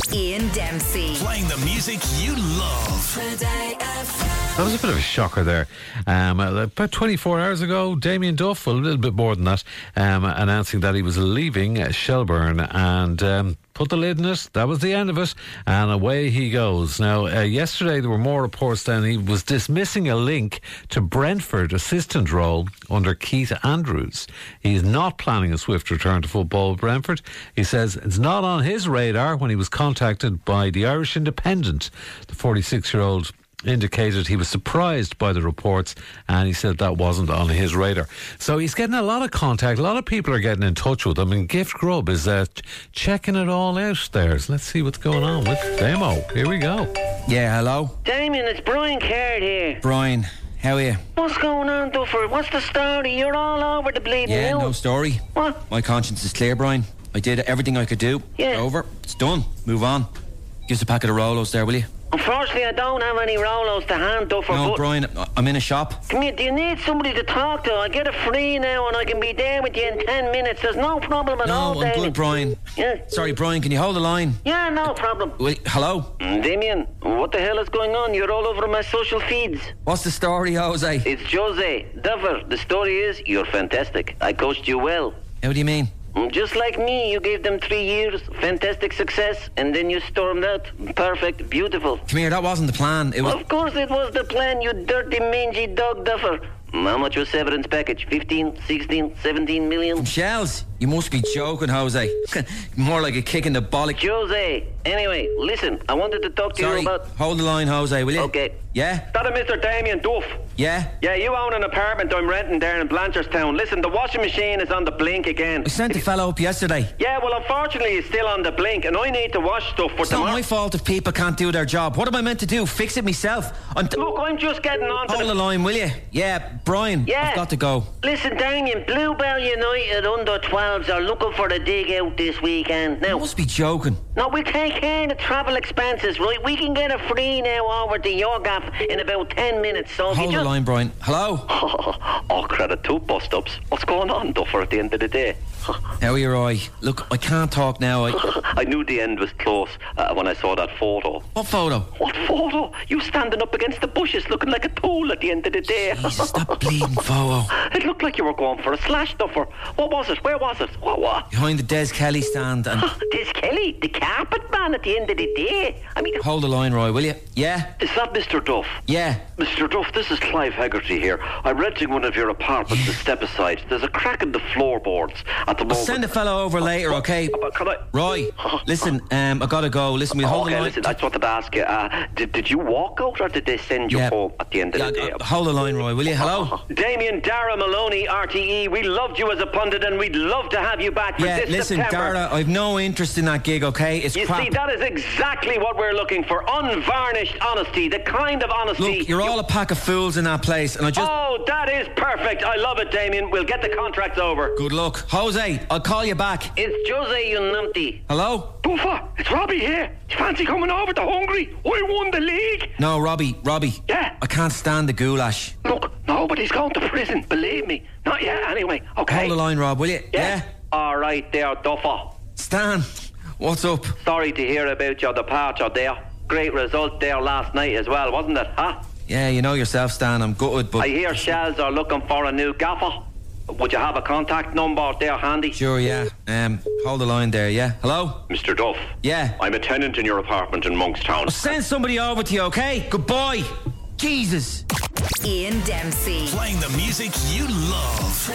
Ian Dempsey. Playing the music you love. Today FM. That was a bit of a shocker there. About 24 hours ago, Damien Duff, well, a little bit more than that, announcing that he was leaving Shelburne and put the lid on it. That was the end of it, and away he goes. Now, yesterday there were more reports then he was dismissing a link to Brentford assistant role under Keith Andrews. He's not planning a swift return to football with Brentford. He says it's not on his radar. When he was contacted by the Irish Independent, the 46-year-old indicated he was surprised by the reports, and he said that wasn't on his radar. So he's getting a lot of contact. A lot of people are getting in touch with him, and Gift Grub is checking it all out there. So let's see what's going on with Damo. Here we go. Yeah, hello? Damien, it's Brian Card here. Brian, how are you? What's going on, Duffer? What's the story? You're all over the bleeding Yeah, news. no story. What? My conscience is clear, Brian. I did everything I could do. Yeah. Over. It's done. Move on. Give us a packet of Rolos there, will you? Unfortunately, I don't have any Rolos to hand, Duffer. No, but Brian, I'm in a shop. come here, do you need somebody to talk to? I get it free now and I can be there with you in 10 minutes. There's no problem at all, No, I'm Damien. good, Brian. Yeah. Sorry, Brian, can you hold the line? Yeah, no problem. Wait, hello? Damien, what the hell is going on? You're all over my social feeds. What's the story, Jose? It's Jose. Duffer, the story is you're fantastic. I coached you well. How do you mean? Just like me, you gave them 3 years, fantastic success, and then you stormed out. Perfect, beautiful. Come here, that wasn't the plan. It was... Of course it was the plan, you dirty, mangy dog Duffer. How much was severance package? 15, 16, 17 million? Shells? You must be joking, Jose. More like a kick in the bollock. Jose, anyway, listen, I wanted to talk to Sorry, you about... hold the line, Jose, will you? Okay. Yeah? That a Mr. Damien Duff? Yeah? Yeah, you own an apartment I'm renting there in Blanchardstown. Listen, the washing machine is on the blink again. I sent the fellow up yesterday. Yeah, well, unfortunately, it's still on the blink, and I need to wash stuff for It's not tomorrow. my fault if people can't do their job. What am I meant to do? Fix it myself? Look, I'm just getting on to Hold the line, will you? Yeah, Brian, Yeah. I've got to go. Listen, Damien, Bluebell United under 12s are looking for a dig out this weekend. You Now, must be joking. no, we take care of the travel expenses, right? We can get it free now over to your gap in about 10 minutes. So if Hold you the just... line, Brian. Hello? All credit to bust-ups. What's going on, Duffer, at the end of the day? How are you, Roy? Look, I can't talk now. I knew the end was close when I saw that photo. What photo? What photo? You standing up against the bushes looking like a tool at the end of the day. Jesus, that bleeding photo. It looked like you were going for a slash, Duffer. What was it? Where was it? What? Behind the Des Kelly stand and... This Kelly, the carpet man at the end of the day. I mean... Hold the line, Roy, will you? Yeah? Is that Mr. Duff? Yeah. Mr. Duff, this is Clive Hegarty here. I'm renting one of your apartments to step aside. There's a crack in the floorboards at the I'll moment. send a fellow over later, okay? Can I... Roy, listen, I gotta go. Listen, we'll hold the Okay, line. listen, I just wanted to ask you, did you walk out or did they send you Yeah. home at the end of the day? Hold the line, Roy, will you? Hello? Damien Dara Maloney, RTE, we loved you as a pundit and we'd love to have you back for Yeah, this listen, September. Dara, I've no interest in that gig, okay? It's You crap. see, that is exactly what we're looking for. Unvarnished honesty, the kind of honesty... Look, you're all a pack of fools in that place, and I just... Oh, that is perfect. I love it, Damien. We'll get the contract over. Good luck. Jose, I'll call you back. It's Jose, you numpty. Hello? Buffer, it's Robbie here. Do you fancy coming over to Hungary? I won the league. No, Robbie. Yeah? I can't stand the goulash. Look, nobody's going to prison, believe me. Not yet, anyway, okay? Hold the line, Rob, will you? Yeah? All right there, Duffer. Stan, what's up? Sorry to hear about your departure there. Great result there last night as well, wasn't it, huh? Yeah, you know yourself, Stan, I'm gutted, but... I hear Shells are looking for a new gaffer. Would you have a contact number there handy? Sure, yeah. Hold the line there, yeah? Hello? Mr. Duff. Yeah. I'm a tenant in your apartment in Monkstown. I'll send somebody over to you, okay? Goodbye. Jesus. Ian Dempsey. Playing the music you love.